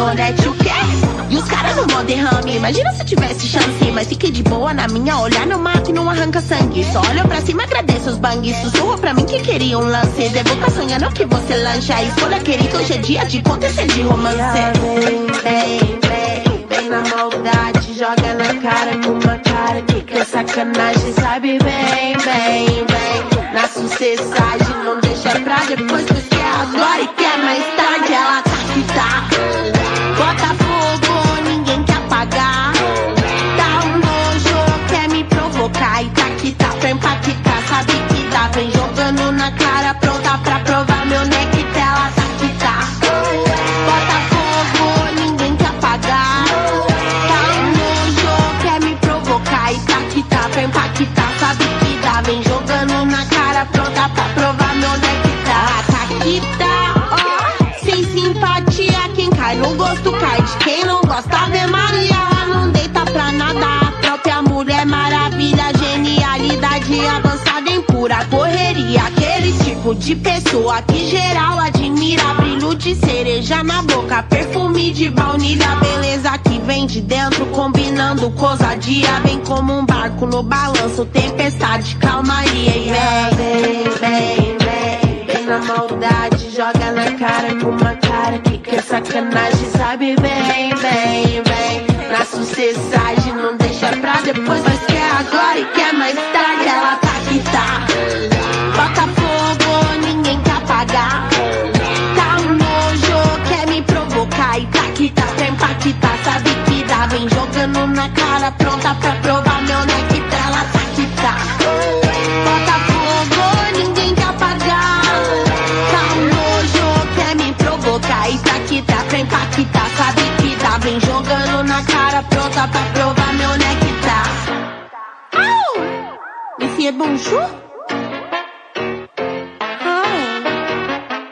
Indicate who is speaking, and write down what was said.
Speaker 1: caminhonete, o quê? E os caras no modo derrame, imagina se tivesse chance. Mas fiquei de boa na minha, olhar no mar que não arranca sangue. Só olho pra cima, agradeço os bangues. Sussurro pra mim que queria um lance. Devo tá sonhando que você lancha. A escolha querida, hoje é dia de acontecer de romance. Vem na maldade, joga na cara com uma cara que é sacanagem. Sabe bem, na sucessagem, não deixa pra depois, pois quer agora e quer mais tarde. Ela tá que tá, bota fogo, ninguém quer apagar. Dá um nojo, quer me provocar. E tá que tá pra impactar, sabe que dá. Vem jogando na cara, pronta pra provar meu neck. Ela tá que tá, bota fogo, ninguém quer apagar. Dá um nojo, quer me provocar. E tá que tá pra impactar, sabe que dá. Vem jogando na cara, pronta pra provar meu neck. Ela tá que tá, ó, sem simpatia. Quem cai no gosto cai, de quem não gosta Ave Maria. Ela não deita pra nada, a própria Mulher Maravilha. Genialidade avançada em pura correria. Aquele tipo de pessoa que geral admira. Brilho de cereja na boca, perfume de baunilha. Beleza que vem de dentro, combinando com ousadia. Vem como um barco no balanço, tempestade, calmaria. E vem na maldade, joga na cara com uma cara que é sacanagem. Sabe bem, na sucessagem, não deixa pra depois, mas quer agora e quer mais tarde. Ela tá que tá, bota fogo, ninguém quer apagar. Tá um nojo, quer me provocar. E tá que tá pra impactar, sabe que dá. Vem jogando na cara, pronta pra provar meu neck. Ela tá que tá, bota fogo, ninguém quer apagar. Tá um nojo, quer me provocar. E tá que tá pra impactar, sabe que dá. Vem jogando na cara, pronta pra provar meu neck. Tá. Au! Monsieur Bonjour.